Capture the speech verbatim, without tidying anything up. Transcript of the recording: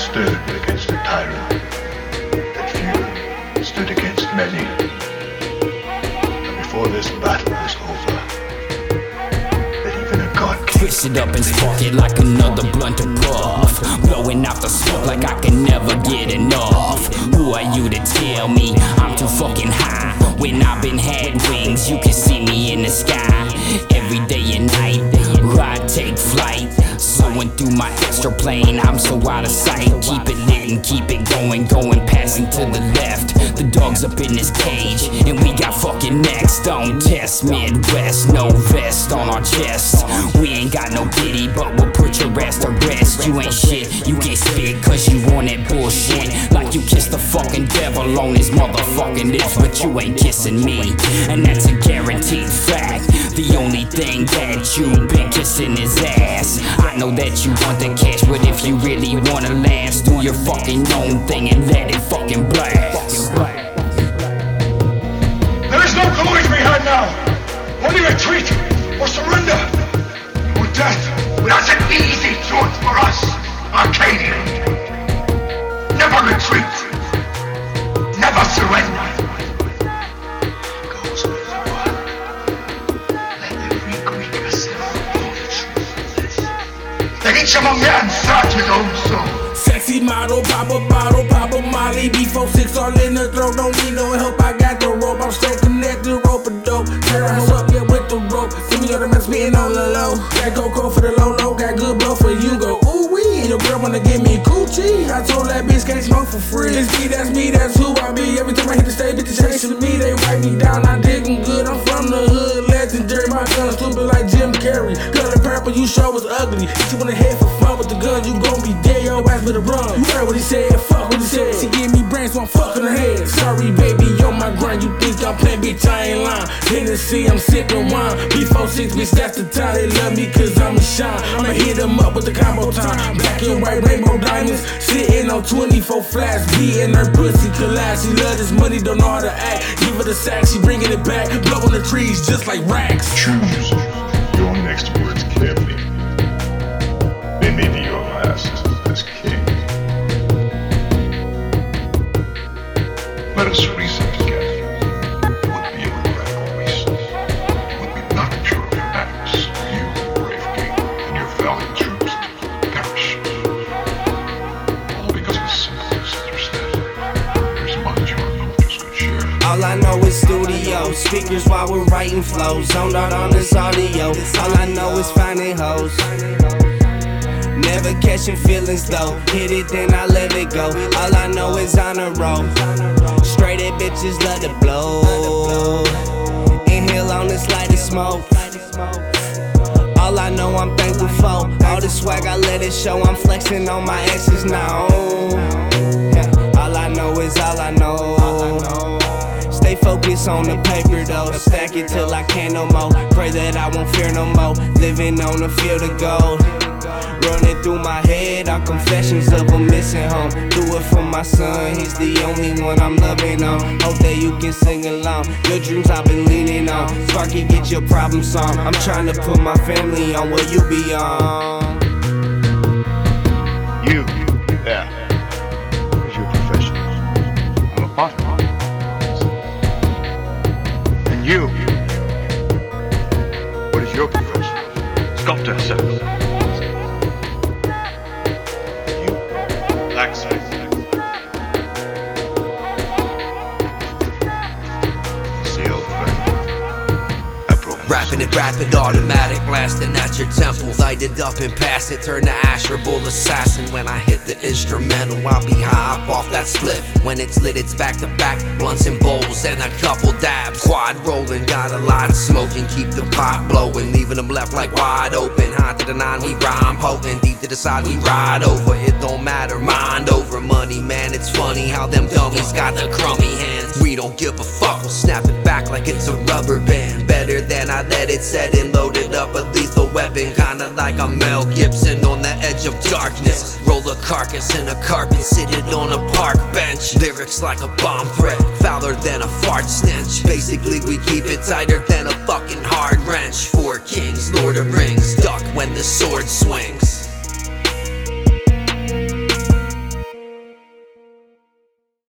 stood against a tyrant, that few stood against many. And before this battle was over, that even a god twist it up and spark it like another blunt to puff, blowing out the smoke like I can never get enough. Who are you to tell me I'm too fucking high? When I've been had wings, you can see me in the sky every day and night. Ride, take flight, soaring through my extra plane. I'm so out of sight. Keep it lit and keep it going, going, passing to the left. The dog's up in his cage, and we got fucking next. Don't test Midwest, no vest on our chest. We ain't got no pity, but we'll put your ass to rest. You ain't shit, you get spit cause you want that bullshit. Like you kissed the fucking devil on his motherfucking lips, but you ain't kissing me, and that's a guaranteed fact. The only thing that you've been kissing is ass. I know that you want the cash, but if you really wanna last, do your fucking own thing and let it fucking blast. There is no glory to be had now. Only retreat or surrender or death. Well, that's an easy choice for us, Arcadian. Never retreat. Never surrender. Goes with the one. Let every Greek assemble know the truth of this. That each among them search his own soul. Sexy model, pop a bottle, pop a molly. B four six all in the throat, don't need no help, I got the rope. I'm still connected, rope a dope. Turn her up, yeah, with the rope. See me on the man spitting on the low. Got Coco for the low low, got good blow for you go. Ooh wee, your girl wanna give me coochie. I told that bitch can't smoke for free. It's me, that's me, that's who I be. Every time I hit the stage, bitches chasing me. They write me down, I dig 'em good. I'm from the hood, legendary. My gun stupid like Jim Carrey. Color purple, you sure was ugly. Hit you in the head for fun with the gun, you gon' be dead. Your ass better run. You heard what he said, fuck what he said. She give me brains, so I'm fucking her head. Sorry, baby, you're my grind. You think I'm playing, bitch, I ain't lying. Hennessy, I'm sipping wine. B four six, bitch, that's the time. They love me cause I'ma shine. I'ma hit them up with the combo time. Black and white rainbow diamonds. Sitting on twenty-four flats. Beating her pussy collapse. She love this money, don't know how to act. Give her the sack, she bringing it back. Blowing the trees just like racks. Choose your next words carefully. They may be your last as king. Let us reason together. It would be a regrettable reason. It would be nothing short of madness for you, brave king, and your valiant troops to perish. All because of a simple misunderstanding. There's much our cultures could share. All I know is studio, speakers while we're writing flows. Zoned out on this audio. All I know is finding hoes. Never catching feelings though. Hit it, then I let it go. All I know is on a roll. Straight at bitches, let it blow. Inhale on this light of smoke. All I know I'm thankful for. All this swag, I let it show. I'm flexing on my exes now. All I know is all I know. Stay focused on the paper though. Stack it till I can't no more. Pray that I won't fear no more. Living on a field of gold. Running through my head are confessions of a missing home. Do it for my son, he's the only one I'm loving on. Hope that you can sing along. Your dreams I've been leaning on. Sparky, get your problem solved. I'm trying to put my family on what you be on. You, yeah. What is your profession? I'm a potter. And you, what is your profession? Sculptor, sir. Blacksmith. Sealed friend. Rapping it, rapid, automatic, blasting at your temple. Light it up and pass it, turn to ash, bull assassin. When I hit the instrumental, I'll be high up off that split. When it's lit, it's back to back, blunts and bowls and a couple dabs. Quad rolling, got a lot of smoking, keep the pot blowing, leaving them left like wide open. High to the nine, we rhyme potent, deep to the side, we ride over. It don't matter, mind over money, man. It's funny how them dummies got the crummy hands. We don't give a fuck, we'll snap it back like it's a rubber band. Better than I let it set and loaded up a lethal weapon. Kinda like a Mel Gibson on the edge of darkness. Roll a carcass in a carpet, sit it on a park bench. Lyrics like a bomb threat, fouler than a fart stench. Basically we keep it tighter than a fucking